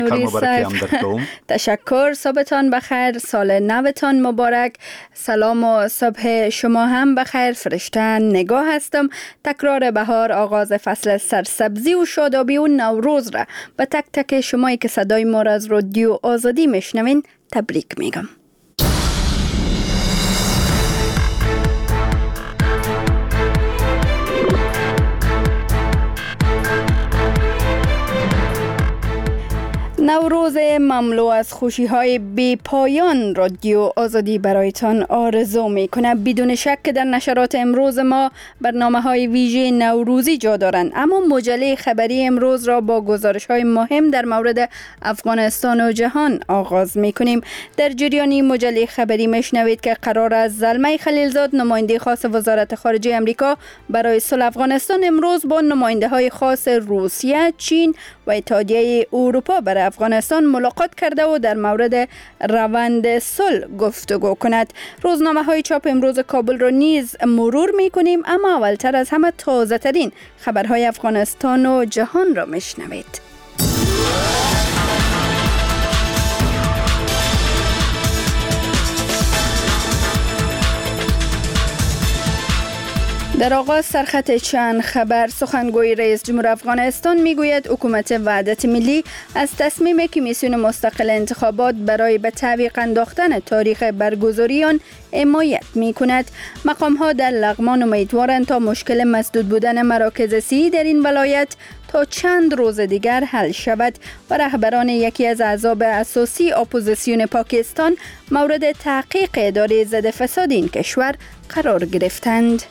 نوری صاحب تشکر، صبحتان بخیر، سال نوتان مبارک. سلام و صبح شما هم بخیر. فرشته نگاه هستم. تکرار بهار، آغاز فصل سرسبزی و شادابی و نوروز را به تک تک شمایی که صدای ما را از رادیو آزادی میشنوین تبریک میگم. نوروز مملو از خوشی‌های بی پایان رادیو آزادی برایتان آرزو می‌کنه. بدون شک که در نشرات امروز ما برنامه‌های ویژه نوروزی جا دارند، اما مجله خبری امروز را با گزارش‌های مهم در مورد افغانستان و جهان آغاز می‌کنیم. در جریان مجله خبری میشنوید که قرار است زلمه خلیلزاد، نماینده خاص وزارت خارجه آمریکا برای صلح افغانستان، امروز با نماینده‌های خاص روسیه، چین و اتحادیه اروپا برای افغانستان ملاقات کرده و در مورد روند صلح گفتگو کند. روزنامه‌های چاپ امروز کابل را نیز مرور می‌کنیم، اما اولتر از همه تازه‌ترین خبرهای افغانستان و جهان را میشنوید. در آغاز سرخط چند خبر. سخنگوی رئیس جمهور افغانستان میگوید حکومت وحدت ملی از تصمیم کمیسیون مستقل انتخابات برای به تعویق انداختن تاریخ برگزاری آن حمایت میکند. مقام ها در لغمان امیدوارند تا مشکل مسدود بودن مراکز صحی در این ولایت تا چند روز دیگر حل شود و رهبران یکی از احزاب اساسی اپوزیسیون پاکستان مورد تحقیق اداره ضد فساد این کشور قرار گرفتند.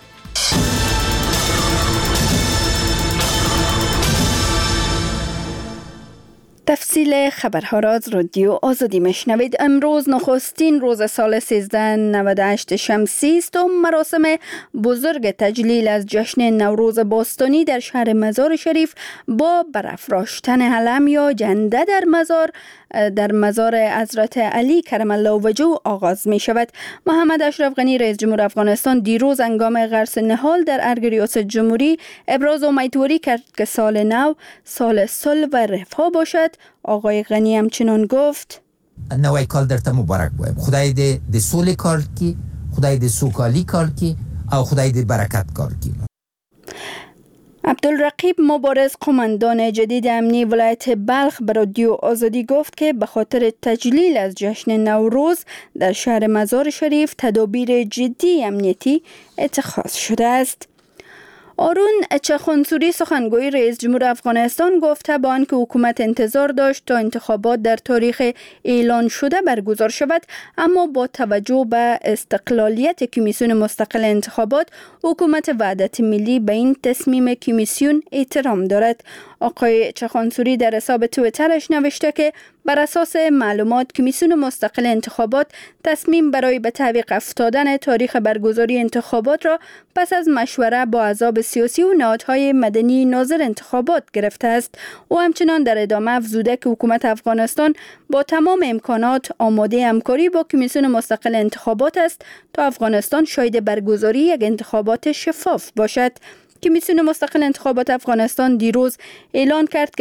تفصیل خبرها را از رادیو آزادی میشنوید. امروز نخستین روز سال 1398 شمسی است و مراسم بزرگ تجلیل از جشن نوروز باستانی در شهر مزار شریف با برافراشتن علم یا جنده در مزار حضرت علی کرم الله وجهه آغاز می شود. محمد اشرف غنی رئیس جمهور افغانستان دیروز هنگام غرس نهال در ارگ ریاست جمهوری ابراز امیدواری کرد که سال نو سال صلح و رفاه باشد. آقای غنی همچنان گفت: نوی کال در تا مبارک باید. خدای ده صلح کار کی، خدای ده سوکالی کار کی، او خدای ده برکت کار کی. عبدالرقیب مبارز، قماندان جدید امنی ولایت بلخ، به رادیو آزادی گفت که به خاطر تجلیل از جشن نوروز در شهر مزار شریف تدابیر جدی امنیتی اتخاذ شده است. آرون چخانسوری، سخنگوی رئیس جمهور افغانستان، گفته با آنکه حکومت انتظار داشت تا انتخابات در تاریخ اعلان شده برگزار شود، اما با توجه به استقلالیت کمیسیون مستقل انتخابات، حکومت وحدت ملی به این تصمیم کمیسیون احترام دارد. آقای چخانسوری در حساب توییترش نوشته که بر اساس معلومات کمیسیون مستقل انتخابات تصمیم برای به تعویق افتادن تاریخ برگزاری انتخابات را پس از مشوره با احزاب سیاسی و نهادهای مدنی ناظر انتخابات گرفته است. او همچنان در ادامه افزوده که حکومت افغانستان با تمام امکانات آماده همکاری با کمیسیون مستقل انتخابات است تا افغانستان شاهد برگزاری یک انتخابات شفاف باشد. کمیسیون مستقل انتخابات افغانستان دیروز اعلان کرد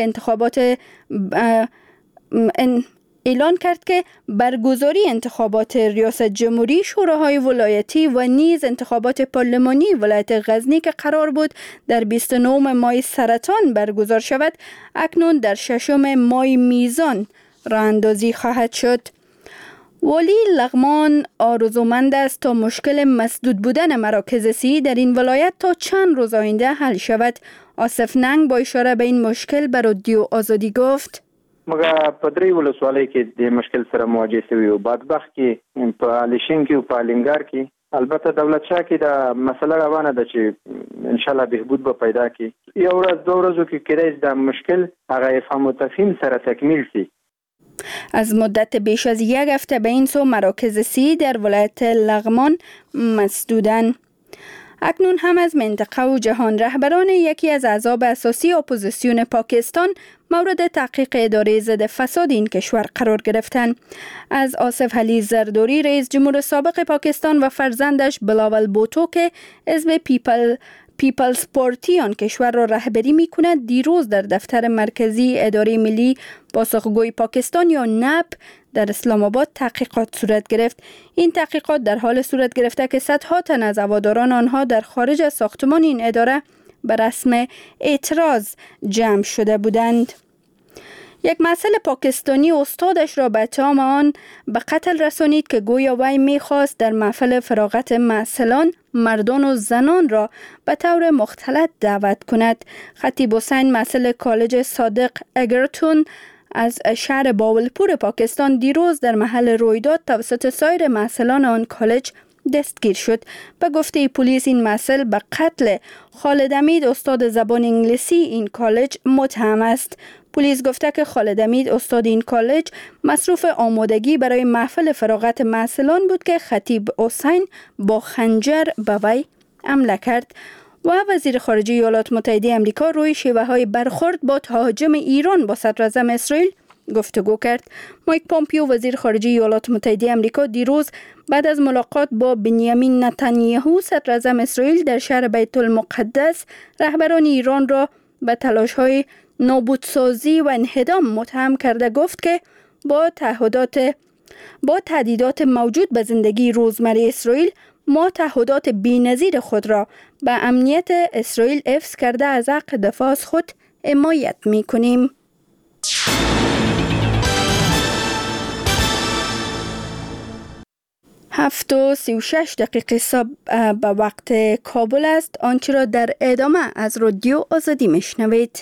که برگزاری انتخابات ریاست جمهوری، شوراهای ولایتی و نیز انتخابات پارلمانی ولایت غزنی که قرار بود در 29 ماه سرطان برگزار شود، اکنون در 6 ماه میزان راه اندازی خواهد شد. والی لغمان آرزومند است تا مشکل مسدود بودن مراکز صحی در این ولایت تا چند روز آینده حل شود. آصف ننگ با اشاره به این مشکل به رادیو آزادی گفت: مګه په درې ولسوالۍ کې د مشکل سره مواجه شوي او بدبخت کې په الیشین کې او په الینګار کې البته دولت شاه کې دا مسله روانه ده چې ان شاء الله بهبود به پیدا کی. یو ورځ دوه ورځو کې کېدای دا مشکل هغه افهام و تفهیم سره تکمیل شي. از مدت بیش از یک هفته به این سو مراکز صحی در ولایت لغمان مسدودند. اکنون هم از منطقه و جهان رهبران یکی از احزاب اساسی اپوزیسیون پاکستان مورد تحقیق اداره ضد فساد این کشور قرار گرفتند. از آصف علی زرداری رئیس جمهور سابق پاکستان و فرزندش بلاول بوتو که حزب پیپلز پارتی آن کشور را رهبری می کند دیروز در دفتر مرکزی اداره ملی پاسخگوی پاکستان یا نپ در اسلام آباد تحقیقات صورت گرفت. این تحقیقات در حال صورت گرفته که صدها تن از هواداران آنها در خارج از ساختمان این اداره به رسم اعتراض جمع شده بودند. یک مسئول پاکستانی استادش را به اتهام آن به قتل رسانید که گویا وی می‌خواست در محفل فراغت مسئولان مردان و زنان را به طور مختلط دعوت کند. خطیب حسین مسئول کالج صادق اگرتون از شهر باولپور پاکستان دیروز در محل رویداد توسط سایر مسئولان آن کالج دستگیر شد. به گفته پلیس این مسئول به قتل خالد امید استاد زبان انگلیسی این کالج متهم است. پلیس گفته که خالد امید استاد این کالج مصروف آمادگی برای محفل فراغت مسئولان بود که خطیب حسین با خنجر به وی حمله کرد. و وزیر خارجه ایالات متحده آمریکا روی شیوه‌های برخورد با تهاجم ایران با صدراعظم اسرائیل گفتگو کرد. مایک پامپیو وزیر خارجه ایالات متحده آمریکا دیروز بعد از ملاقات با بنیامین نتانیاهو صدراعظم اسرائیل در شهر بیت المقدس رهبران ایران را به تلاش‌های نابودسازی و انهدام متهم کرده گفت که با تهدیدات موجود به زندگی روزمره اسرائیل ما تعهدات بی‌نظیر خود را به امنیت اسرائیل حفظ کرده از حق دفاع از خود حمایت می‌کنیم. 7:36 صبح به وقت کابل است. آنچه را در ادامه از رادیو آزادی میشنوید.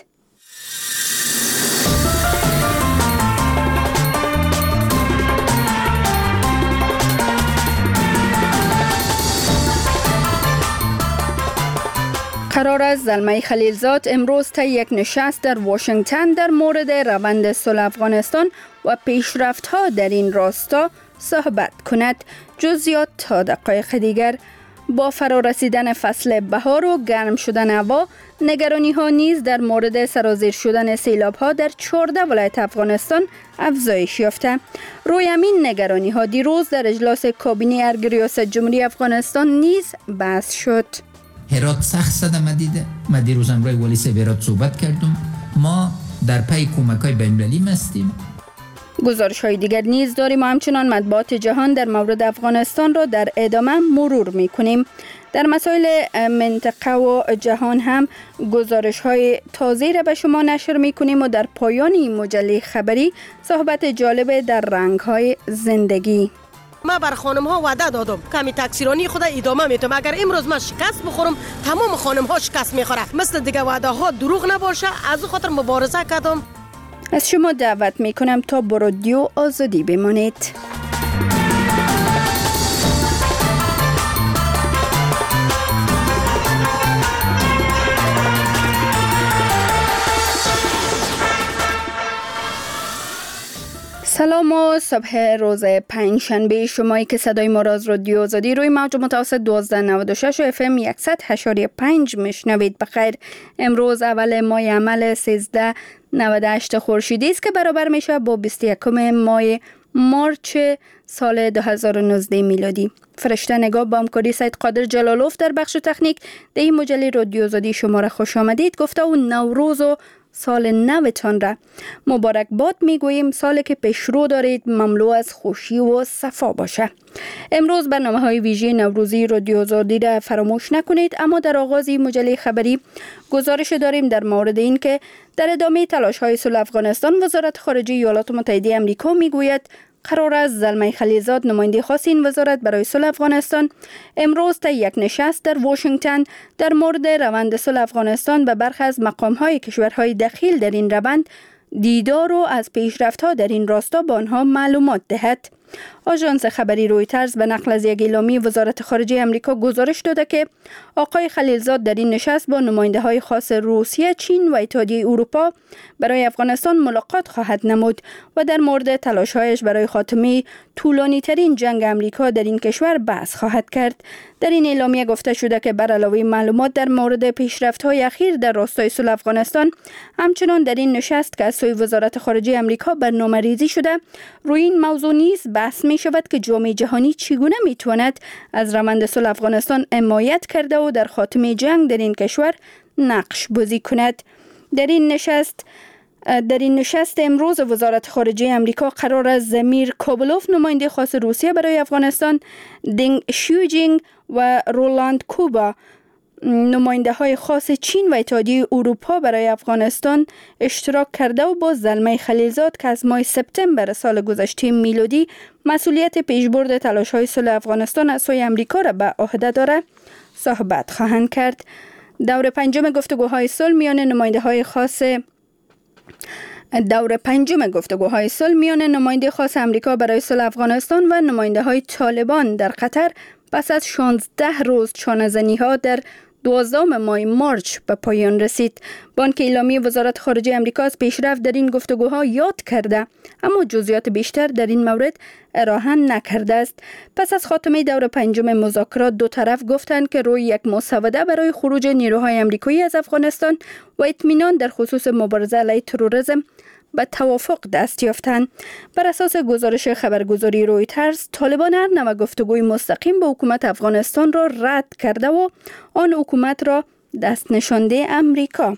قرار است زلمه خلیلزاد امروز تا یک نشست در واشنگتن در مورد روند صلح افغانستان و پیشرفت‌ها در این راستا صحبت کند. جزئیات تا دقایق دیگر. با فرارسیدن فصل بهار و گرم شدن هوا، نگرانی‌ها نیز در مورد سرازیر شدن سیلاب‌ها در 14 ولایت افغانستان افزایش یافته. روی همین نگرانی‌ها دیروز در اجلاس کابینه ارگ ریاست جمهوری افغانستان نیز بحث شد. هرات سخت صدمه دیده. من دیروز امروی والی هرات صحبت کردم. ما در پی کمک‌های بین‌المللی هستیم. گزارش های دیگر نیز داریم و همچنان مطبوعات جهان در مورد افغانستان را در ادامه مرور می کنیم. در مسائل منطقه و جهان هم گزارش های تازه را به شما نشر می کنیم و در پایان این مجله خبری صحبت جالب در رنگ های زندگی. ما بر خانم ها وعده دادم کمی تکثیرانی خود ادامه میتونم. اگر امروز من شکست بخورم تمام خانم ها شکست میخوره. مثل دیگه وعده ها دروغ نباشه. از خاطر مبارزه کردم. از شما دعوت می کنم تا با رادیو آزادی بمانید. سلام و صبح روز پنجشنبه شمایی که صدای ما را از رادیو آزادی روی موج متوسط 1296 و FM 100.5 میشنوید. بخیر. امروز اول ماه عمل 1398 خورشیدی است که برابر میشه با 21 ماه مارچ سال 2019 میلادی. فرشته نگاه با همکاری سید قادر جلالوف در بخش تکنیک در این مجله رادیو آزادی شما را خوش آمدید گفته و نوروز و سال نوتان را مبارک باد میگوییم. سالی که پیشرو دارید مملو از خوشی و صفا باشه. امروز برنامه‌های ویژه نوروزی رادیو آزادی را فراموش نکنید. اما در آغاز مجله خبری گزارش داریم در مورد این که در ادامه تلاش‌های صلح افغانستان وزارت خارجه ایالات متحده آمریکا میگوید قرار است زلمه خلیلزاد نماینده خاص این وزارت برای صلح افغانستان امروز تا یک نشست در واشنگتن در مورد روند صلح افغانستان به برخی از مقام‌های کشورهای دخیل در این روند دیدار و از پیشرفت‌ها در این راستا به آنها معلومات دهد. آژانس خبری رویترز به نقل از یک اعلامیه وزارت خارجه آمریکا گزارش داده که آقای خلیلزاد در این نشست با نماینده‌های خاص روسیه، چین و اتحادیه اروپا برای افغانستان ملاقات خواهد نمود و در مورد تلاش‌هایش برای خاتمه طولانی‌ترین جنگ آمریکا در این کشور بحث خواهد کرد. در این اعلامیه گفته شده که بر علاوه معلومات در مورد پیشرفت‌های اخیر در راستای صلح افغانستان، همچنان در این نشست که از سوی وزارت خارجه آمریکا برنامه‌ریزی شده روی این موضوع نیز بحث می می شود که جامعه جهانی چگونه می تواند از روند صلح افغانستان حمایت کرده و در خاتمه جنگ در این کشور نقش بازی کند. در این نشست امروز وزارت خارجه امریکا قرار است زمیر کابلوف نماینده خاص روسیه برای افغانستان، دینگ شیوجینگ و رولاند کوبا نماینده های خاص چین و اتحادیه اروپا برای افغانستان اشتراک کرده و با زلمه خلیلزاد که از ماه سپتامبر سال گذشته میلادی مسئولیت پیشبرد تلاش های صلح افغانستان از سوی امریکا را به عهده دارد صحبت خواهند کرد. دور پنجم گفتگوهای صلح میان نماینده خاص امریکا برای صلح افغانستان و نماینده های طالبان در قطر پس از 16 روز چانه‌زنی ها در 12 ماه مارچ به پایان رسید. بانک اعلامی وزارت خارجه امریکا از پیشرفت در این گفتگوها یاد کرده اما جزئیات بیشتر در این مورد ارائه نکرده است. پس از خاتمه دور پنجم مذاکرات دو طرف گفتند که روی یک مسوده برای خروج نیروهای امریکایی از افغانستان و اطمینان در خصوص مبارزه علیه تروریسم به توافق دست یافتند. بر اساس گزارش خبرگزاری رویترز، طالبان هر نوع گفتگوی مستقیم با حکومت افغانستان را رد کرده و آن حکومت را دست نشانده امریکا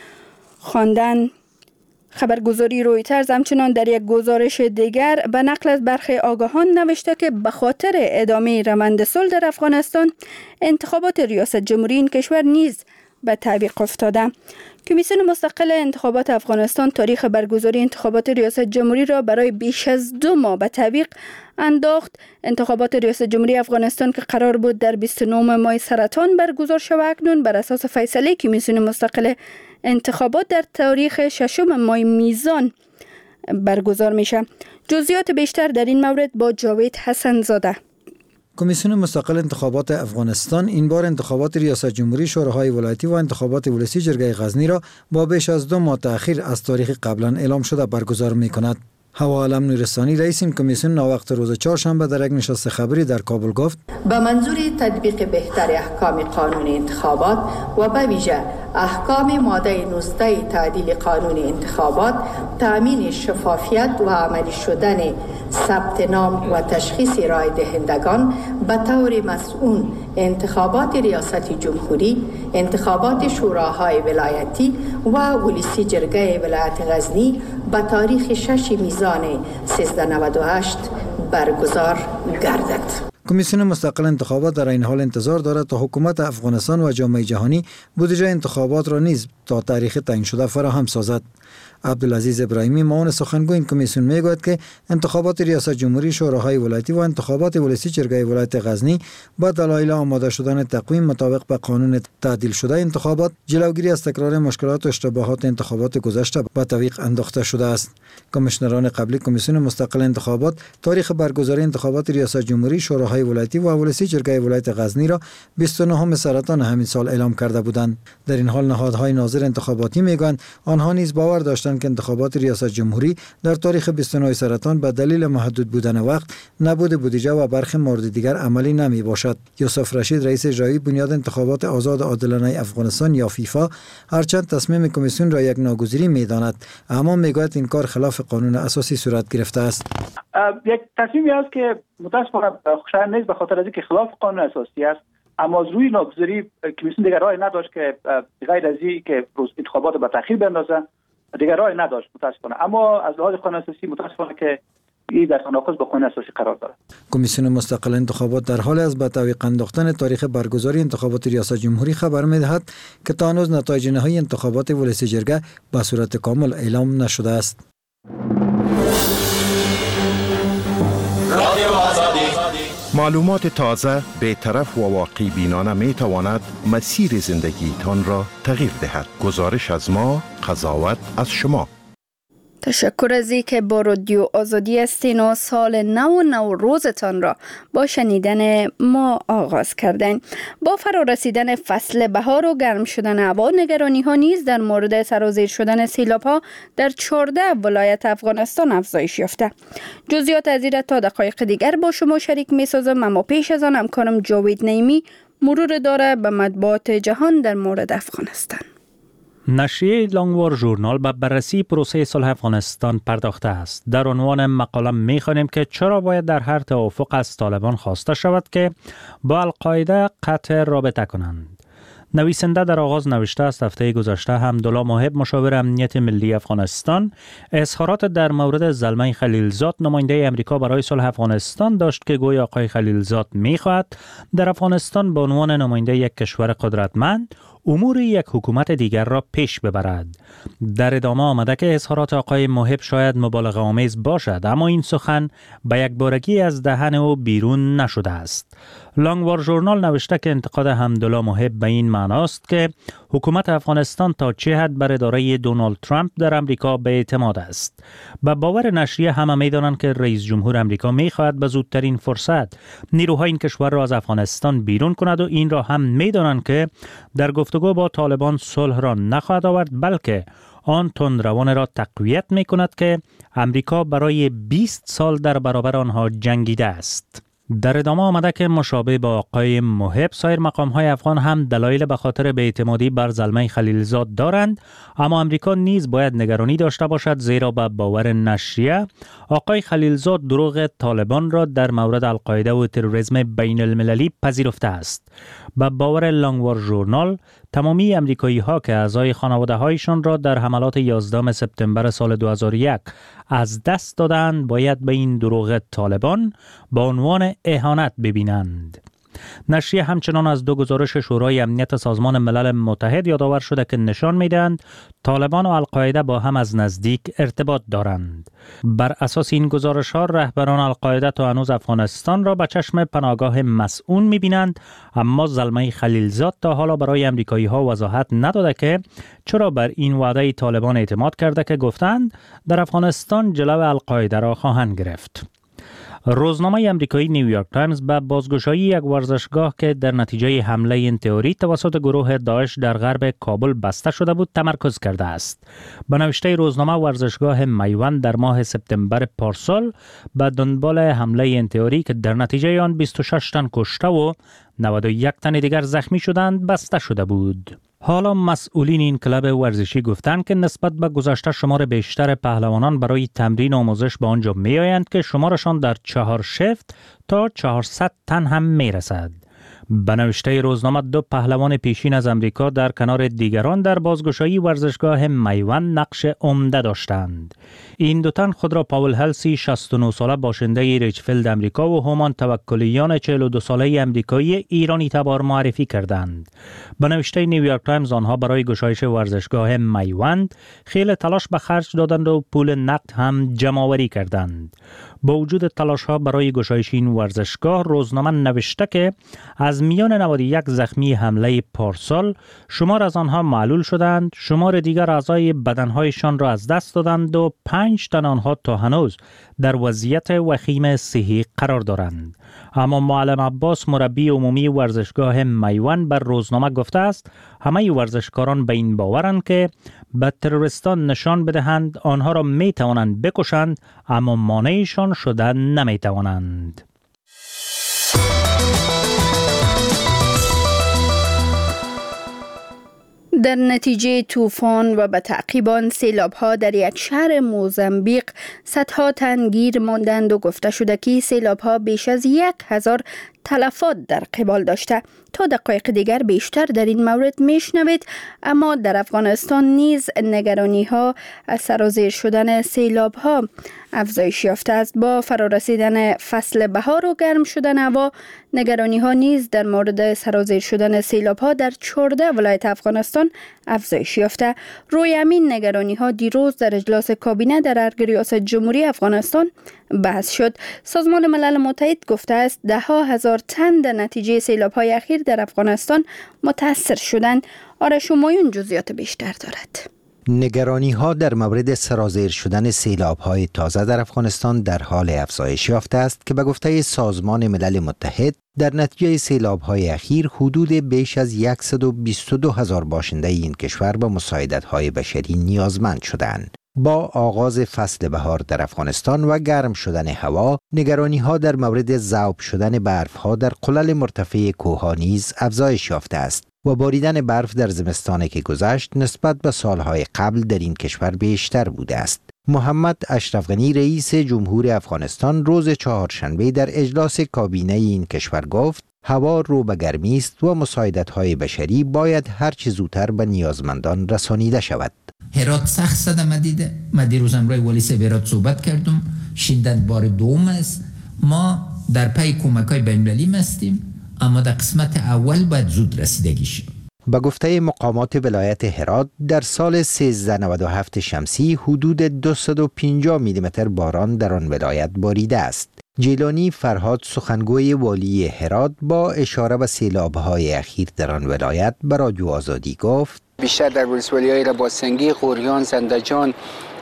خواندند. خبرگزاری رویترز همچنان در یک گزارش دیگر به نقل از برخی آگاهان نوشته که به خاطر ادامه روند صلح در افغانستان انتخابات ریاست جمهوری این کشور نیز به تعویق افتاده. کمیسیون مستقل انتخابات افغانستان تاریخ برگزاری انتخابات ریاست جمهوری را برای بیش از 2 ماه به تعویق انداخت. انتخابات ریاست جمهوری افغانستان که قرار بود در 29 ماه سرطان برگزار شود، اکنون بر اساس فیصله کمیسیون مستقل انتخابات در تاریخ 6 ماه میزان برگزار میشه. جزئیات بیشتر در این مورد با جاوید حسن زاده. کمیسیون مستقل انتخابات افغانستان این بار انتخابات ریاست جمهوری، شوراهای ولایتی و انتخابات ولسی جرگه غزنی را با بیش از 2 ماه تأخیر از تاریخ قبلا اعلام شده برگزار می کند. هوا علم نورستانی رئیس این کمیسیون ناوقت روز چهارشنبه در یک نشست خبری در کابل گفت به منظور تطبیق بهتر احکام قانون انتخابات و به ویژه احکام ماده 19 تعدیل قانون انتخابات، تأمین شفافیت و عملی شدن ثبت نام و تشخیص رای دهندگان به طور مسئول، انتخابات ریاست جمهوری، انتخابات شوراهای ولایتی و ولسی جرگه ولایت غزنی به تاریخ 6 میزان 1398 برگزار گردد. کمیسیون مستقل انتخابات در این حال انتظار دارد تا حکومت افغانستان و جامعه جهانی بودجه انتخابات را نیز تا تاریخ تعیین شده فراهم سازد. عبدالعزیز ابراهیمی معاون سخنگوی این کمیسیون میگوید که انتخابات ریاست جمهوری، شوراهای ولایتی و انتخابات ولسی جرگه ولایت غزنی با دلایل آماده شدن تقویم مطابق به قانون تعدیل شده انتخابات، جلوگیری از تکرار مشکلات و اشتباهات انتخابات گذشته به تعویق انداخته شده است. کمیشنران قبلی کمیسیون مستقل انتخابات تاریخ برگزاری انتخابات ریاست جمهوری، شوراهای ولایتی و ولسی جرگه ولایت غزنی را 29 سرطان همین سال اعلام کرده بودند. در این حال نهادهای ناظر انتخاباتی میگویند آنها نیز باور داشتند که انتخابات ریاست جمهوری در تاریخ 29 سرطان به دلیل محدود بودن وقت، نبود بودجه و برخی موارد دیگر عملی نمی باشد. یوسف رشید رئیس اجرایی بنیاد انتخابات آزاد و عادلانه افغانستان یا فیفا هرچند تصمیم کمیسیون را یک ناگزیری می‌داند، اما میگوید این کار خلاف قانون اساسی صورت گرفته است. یک تصمیمی است که متأسفانه خوشایند نیست به خاطر از اینکه خلاف قانون اساسی است، اما از روی ناگزیری کمیسیون دیگر راه نداشت که غیر از این که انتخابات به تأخیر بندازه، دیگر راه نداشت متأسفانه. اما از لحاظ قانون اساسی متأسفانه که این در تناقض با قانون اساسی قرار دارد. کمیسیون مستقل انتخابات در حال است به تعویق انداختن تاریخ برگزاری انتخابات ریاست جمهوری خبر می‌دهد که تا هنوز نتایج نهایی انتخابات ولسی جرگه به صورت کامل اعلام نشده است. معلومات تازه، بی‌طرف و واقع بینانه می تواند مسیر زندگیتان را تغییر دهد. گزارش از ما، قضاوت از شما. تشکر از اینکه با رادیو آزادی هستین و سال نو روزتان را با شنیدن ما آغاز کردین. با فرا رسیدن فصل بهار و گرم شدن هوا، نگرانی ها نیز در مورد سرازیر شدن سیلاب ها در 14 ولایت افغانستان افزایش یافته. جزئیات از این تا دقایق دیگر با شما شریک می سازم، اما پیش از آن همکارم جاوید نعیمی مرور داره به مطبوعات جهان در مورد افغانستان. نشریه لانگوار ژورنال به بررسی پروسه صلح افغانستان پرداخته است. در عنوان مقاله می‌خوانیم که چرا باید در هر توافق از طالبان خواسته شود که با القاعده قطع رابطه کنند. نویسنده در آغاز نوشته است هفته گذشته حمدالله محب مشاور امنیت ملی افغانستان اظهارات در مورد زلمه خلیلزاد نماینده امریکا برای صلح افغانستان داشت که گویا آقای خلیلزاد می‌خواهد در افغانستان به عنوان نماینده یک کشور قدرتمند امور یک حکومت دیگر را پیش ببرد. در ادامه آمده که اظهارات آقای محب شاید مبالغه آمیز باشد، اما این سخن به یک بارگی از دهن او بیرون نشده است. لانگوار ژورنال نوشته که انتقاد حمدالله محب به این معناست که حکومت افغانستان تا چه حد بر اداره دونالد ترامپ در امریکا به اعتماد است. به باور نشریه همه می‌دانند که رئیس جمهور امریکا می‌خواهد به زودترین فرصت نیروهای این کشور را از افغانستان بیرون کند و این را هم می‌دانند که در گفتگو با طالبان صلح را نخواهد آورد، بلکه آن تندروان را تقویت می‌کند که امریکا برای 20 سال در برابر آنها جنگیده است. در ادامه آمده که مشابه با آقای محب سایر مقام‌های افغان هم دلایل به خاطر بی‌اعتمادی بر زلمه خلیلزاد دارند، اما امریکا نیز باید نگرانی داشته باشد، زیرا به باور نشریه آقای خلیلزاد دروغ طالبان را در مورد القاعده و تروریسم بین المللی پذیرفته است. به باور لانگوار ژورنال تمامی امریکایی‌ها که اعضای خانواده‌هایشان را در حملات 11 سپتامبر سال 2001 از دست دادند باید به این دروغ طالبان به عنوان اهانت ببینند. نشریه همچنان از دو گزارش شورای امنیت سازمان ملل متحد یادآور شده که نشان می‌دهند طالبان و القاعده با هم از نزدیک ارتباط دارند. بر اساس این گزارش‌ها رهبران القاعده تا هنوز افغانستان را به چشم پناهگاه مسئول می‌بینند، اما زلمه خلیلزاد تا حالا برای امریکایی‌ها وضاحت نداده که چرا بر این وعده طالبان اعتماد کرده که گفتند در افغانستان جلو القاعده را خواهند گرفت. روزنامه امریکایی نیویورک تایمز به بازگشایی یک ورزشگاه که در نتیجه حمله این تئوری توسط گروه داعش در غرب کابل بسته شده بود تمرکز کرده است. به نوشته روزنامه ورزشگاه میوند در ماه سپتامبر پارسال به دنبال حمله این تئوری که در نتیجه آن 26 تن کشته و 91 تن دیگر زخمی شدند بسته شده بود. حالا مسئولین این کلاب ورزشی گفتند که نسبت به گذشته شمار بیشتر پهلوانان برای تمرین و آموزش به آنجا می آیند که شمارشان در 4 شفت تا 400 تن هم می رسد. به نوشته روزنامه دو پهلوان پیشین از امریکا در کنار دیگران در بازگشایی ورزشگاه میوند نقش عمده داشتند. این دو تن خود را پاول هلسی 69 ساله باشنده ریچفیلد امریکا و هومان توکلیان 42 ساله امریکایی ایرانی تبار معرفی کردند. به نوشته نیویورک تایمز آنها برای گشایش ورزشگاه میوند خیلی تلاش به خرج دادند و پول نقد هم جمع آوری کردند. با وجود تلاش ها برای گشایش این ورزشگاه روزنامه نوشته که از میان 91 زخمی حمله پارسال شمار از آنها معلول شدند، شمار دیگر اعضای بدنهایشان را از دست دادند و 5 تن آنها تا هنوز در وضعیت وخیم صحی قرار دارند. اما معلم عباس مربی عمومی ورزشگاه میوند بر روزنامه گفته است همه ورزشکاران به این باورند که به تروریستان نشان بدهند آنها را می توانند بکشند، اما مانعشان شدن نمی توانند. در نتیجه طوفان و به تعقیب آن سیلاب‌ها در یک شهر موزامبیق صدها تن گیر ماندند و گفته شده که سیلاب‌ها بیش از 1000 تلفات در قبال داشته. تا دقایق دیگر بیشتر در این مورد میشنوید. اما در افغانستان نیز نگرانی‌ها از سرازیر شدن سیلاب‌ها افزایش یافته است. با فرارسیدن فصل بهار و گرم شدن هوا، نگرانی‌ها نیز در مورد سرازیر شدن سیلاب‌ها در 14 ولایت افغانستان افزایش یافته. روی همین نگرانی‌ها دیروز در اجلاس کابینه در ارگ ریاست جمهوری افغانستان بحث شد. سازمان ملل متحد گفته است 10,000 تن در نتیجه سیلاب‌های اخیر در افغانستان متاثر شدند. آرش همایون جزئیات بیشتر دارد. نگرانی ها در مورد سرازیر شدن سیلاب های تازه در افغانستان در حال افزایش یافته است که به گفته سازمان ملل متحد در نتیجه سیلاب های اخیر حدود بیش از 122,000 باشنده این کشور به مساعدت های بشری نیازمند شدند. با آغاز فصل بهار در افغانستان و گرم شدن هوا، نگرانی‌ها در مورد ذوب شدن برف‌ها در قلل مرتفع کوه‌ها نیز افزایش یافته است و باریدن برف در زمستانی که گذشت نسبت به سالهای قبل در این کشور بیشتر بوده است. محمد اشرف غنی رئیس جمهور افغانستان روز چهارشنبه در اجلاس کابینه این کشور گفت هوا رو به گرمی است و مساعدت‌های بشری باید هر چه زودتر به نیازمندان رسانیده شود. هرات سخت صدمه دیده. من دیروز امروز والی هرات صحبت کردم. شدت بار دوم است. ما در پی کمک‌های بین‌المللی هستیم، اما در قسمت اول باید زود رسیدگی شه. به گفته مقامات ولایت هرات در سال 1397 شمسی حدود 250 میلیمتر باران در آن ولایت باریده است. جیلانی فرهاد سخنگوی والی هرات با اشاره به سیلاب‌های اخیر در آن ولایت به رادیو آزادی گفت بیشتر در ولسوالی‌های رباسنگی، قوریان، زندجان،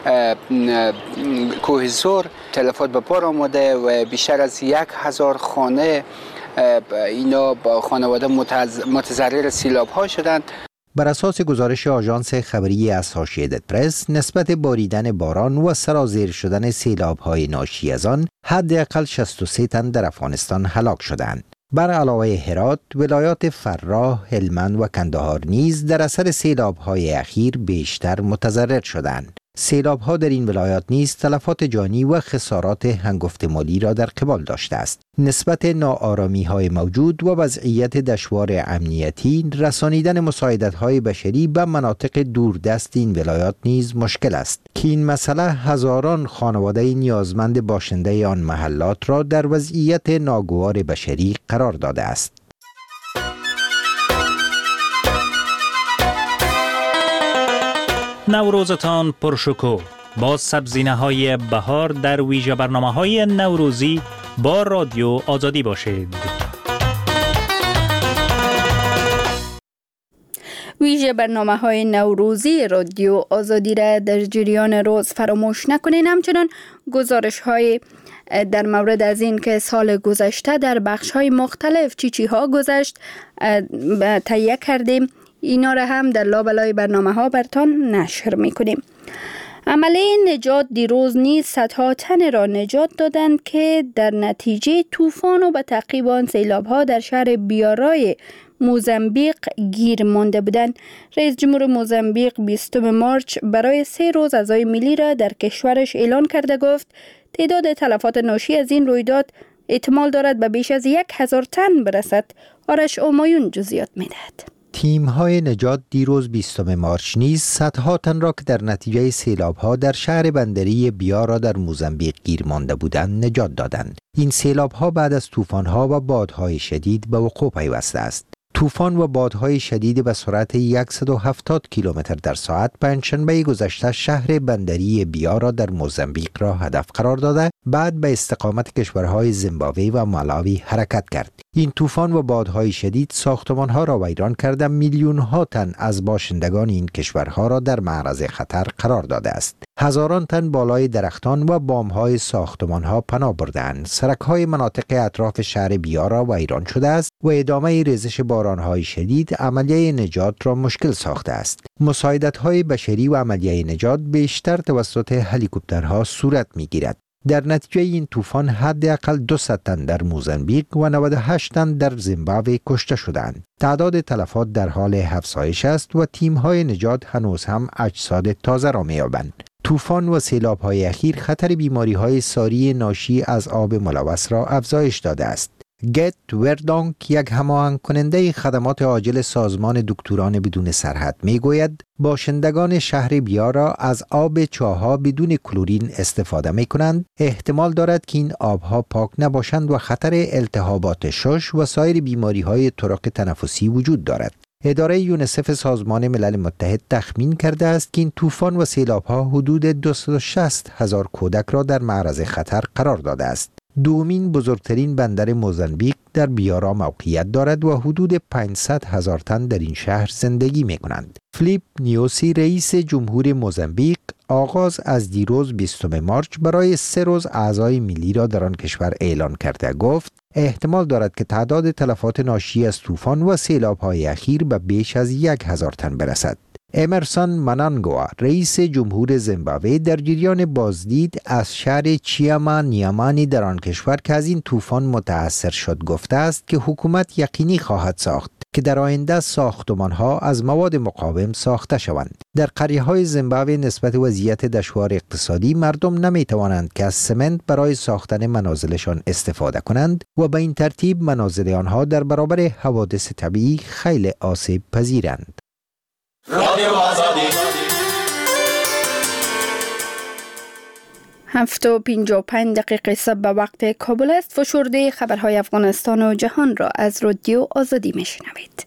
کوه زور تلفات به بار آمده و بیشتر از 1000 خانه اینا با خانواده متضرر سیلاب‌ها شدند. بر اساس گزارش آژانس خبری اسوسییتد پرس، نسبت باریدن باران و سرازیر شدن سیلاب‌های ناشی از آن، حداقل 63 تن در افغانستان هلاک شدند. بر علاوه هرات، ولایات فراه، هلمند و کندهار نیز در اثر سیلاب‌های اخیر بیشتر متضرر شدند. سیلاب‌ها در این ولایات نیز تلفات جانی و خسارات هنگفت مالی را در قبال داشته است. نسبت ناآرامی‌های موجود و وضعیت دشوار امنیتی، رسانیدن مساعدت‌های بشری به مناطق دوردست این ولایات نیز مشکل است که این مسئله هزاران خانواده نیازمند باشنده آن محلات را در وضعیت ناگوار بشری قرار داده است. نوروزتان پرشکوه با سبزینه‌های بهار در ویژه برنامه‌های نوروزی با رادیو آزادی باشید. ویژه برنامه‌های نوروزی رادیو آزادی را در جریان روز فراموش نکنین. همچنان گزارش‌های در مورد از این که سال گذشته در بخش‌های مختلف چی‌ها گذشت تهیه کردیم، اینا را هم در لابلای برنامه‌ها برتان نشر می‌کنیم. عمله نجات دیروز نیز صدها تن را نجات دادند که در نتیجه طوفان و به تعقیب آن سیلاب‌ها در شهر بیارای موزامبیق گیر مانده بودند. رئیس جمهور موزامبیق 20 مارچ برای 3 روز عزای ملی را در کشورش اعلان کرده گفت تعداد تلفات ناشی از این رویداد احتمال دارد به بیش از 1000 تن برسد. آرش اومایون جزئیات می‌دهد. تیم‌های نجات دیروز 20 مارچ نیز صدها تن را که در نتیجه سیلاب‌ها در شهر بندری بیارا در موزامبیق گیر مانده بودند نجات دادند. این سیلاب‌ها بعد از طوفان‌ها و بادهای شدید به وقوع پیوسته است. طوفان و بادهای شدید به سرعت 170 کیلومتر در ساعت پنجشنبه گذشته شهر بندری بیارا در موزامبیق را هدف قرار داده بعد به استقامت کشورهای زیمبابوه و مالاوی حرکت کرد. این طوفان و بادهای شدید ساختمان‌ها را ویران کرده میلیون‌ها تن از باشندگان این کشورها را در معرض خطر قرار داده است. هزاران تن بالای درختان و بام‌های ساختمان‌ها پناه بردند. سرک‌های مناطق اطراف شهر بیارا ویران شده است و ادامه ریزش باران‌های شدید عملیه نجات را مشکل ساخته است. مساعدت‌های بشری و عملیه نجات بیشتر توسط هلیکوپترها صورت می‌گیرد. در نتیجه این طوفان حداقل 200 تن در موزامبیق و 98 تن در زیمبابوه کشته شدند. تعداد تلفات در حال افزایش است و تیم‌های نجات هنوز هم اجساد تازه را می‌یابند. طوفان و سیلاب‌های اخیر خطر بیماری‌های ساری ناشی از آب ملوث را افزایش داده است. گت وردانک، یک هماهنگ کننده خدمات عاجل سازمان دکتران بدون سرحد میگوید باشندگان شهر بیارا از آب چاه‌ها بدون کلورین استفاده میکنند. احتمال دارد که این آبها پاک نباشند و خطر التهابات شش و سایر بیماری‌های طرق تنفسی وجود دارد. اداره یونیسف سازمان ملل متحد تخمین کرده است که این طوفان و سیلاب‌ها حدود 260,000 کودک را در معرض خطر قرار داده است. دومین بزرگترین بندر موزامبیق در بیارا موقعیت دارد و حدود 500,000 تن در این شهر زندگی می کنند. فلیپ نیوسی رئیس جمهور موزامبیق آغاز از دیروز 20 مارچ برای 3 روز اعزای ملی را در آن کشور اعلان کرده گفت احتمال دارد که تعداد تلفات ناشی از طوفان و سیلاب‌های اخیر به بیش از 1000 تن برسد. امرسون منانگوا رئیس جمهور زیمبابوه در جریان بازدید از شهر چیاما نیامانی در آن کشور که از این طوفان متاثر شد گفته است که حکومت یقینی خواهد ساخت که در آینده ساختمان‌ها از مواد مقاوم ساخته شوند. در قریه‌های زیمبابوه نسبت وضعیت دشوار اقتصادی مردم نمی‌توانند که از سمنت برای ساختن منازلشان استفاده کنند و به این ترتیب منازل آنها در برابر حوادث طبیعی خیلی آسیب پذیرند. 7:55 دقیقه صبح به وقت کابل است. فشرده خبرهای افغانستان و جهان را از رادیو آزادی میشنوید.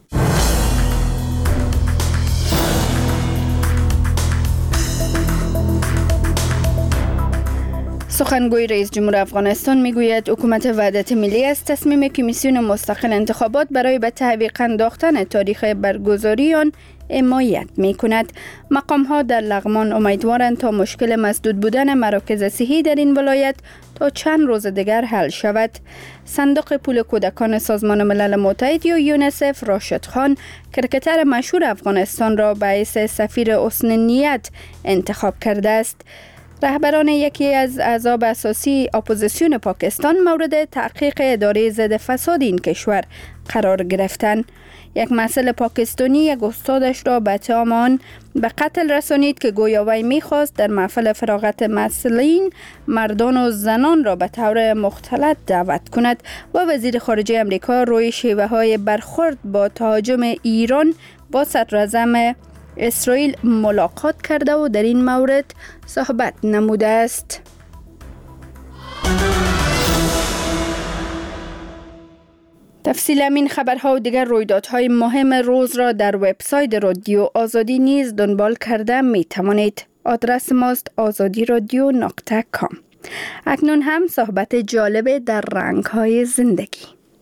سخنگوی رئیس جمهور افغانستان میگوید حکومت وحدت ملی از تصمیم کمیسیون مستقل انتخابات برای به تعویق انداختن تاریخ برگزاری آن حمایت میکند. مقام ها در لغمان امیدوارند تا مشکل مسدود بودن مراکز صحی در این ولایت تا چند روز دیگر حل شود. صندوق پول کودکان سازمان ملل متحد یا یونیسف راشد خان کرکتر مشهور افغانستان را به حیث سفیر حسن نیت انتخاب کرده است. رهبران یکی از احزاب اساسی اپوزیسیون پاکستان مورد تحقیق اداره ضد فساد این کشور قرار گرفتند. یک مسئول پاکستانی یک استادش را به اتهام آن به قتل رسانید که گویا وی می‌خواست در محفل فراغت مسئولین مردان و زنان را به طور مختلط دعوت کند و وزیر خارجه آمریکا روی شیوه‌های برخورد با تهاجم ایران با صدراعظم اسرائیل ملاقات کرده و در این مورد صحبت نموده است. تفصیل همین خبرها و دیگر رویدادهای مهم روز را در وبسایت رادیو آزادی نیز دنبال کرده می توانید. آدرس ماست azadiradio.com. اکنون هم صحبت جالب در رنگ‌های زندگی.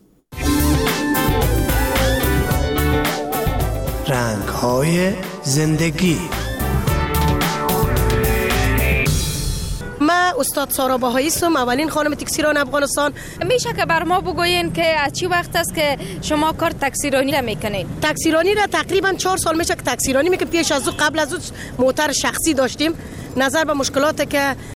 رنگ‌های زندگی. من استاد سارا باهایی هستم، اولین خانم تکثیران افغانستان. میشه که بر ما بگوین که از چی وقت است که شما کار تکثیرانی را میکنین؟ تکثیرانی را تقریبا 4 سال میشه که تکثیرانی میکنم. پیش از او قبل از او موتر شخصی داشتیم. نظر به مشکلاتی که